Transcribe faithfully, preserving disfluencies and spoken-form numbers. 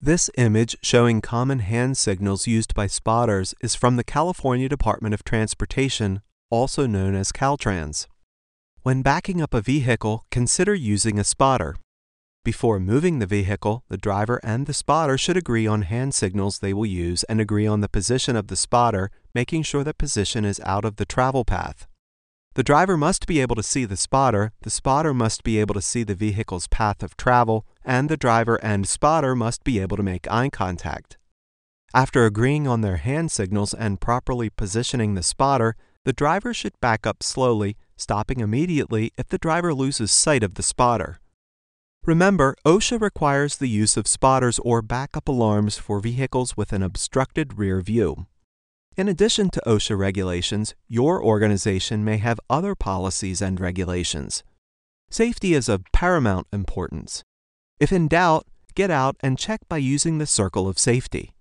This image showing common hand signals used by spotters is from the California Department of Transportation, also known as Caltrans. When backing up a vehicle, consider using a spotter. Before moving the vehicle, the driver and the spotter should agree on hand signals they will use and agree on the position of the spotter, making sure that position is out of the travel path. The driver must be able to see the spotter, the spotter must be able to see the vehicle's path of travel, and the driver and spotter must be able to make eye contact. After agreeing on their hand signals and properly positioning the spotter, the driver should back up slowly, stopping immediately if the driver loses sight of the spotter. Remember, OSHA requires the use of spotters or backup alarms for vehicles with an obstructed rear view. In addition to OSHA regulations, your organization may have other policies and regulations. Safety is of paramount importance. If in doubt, get out and check by using the circle of safety.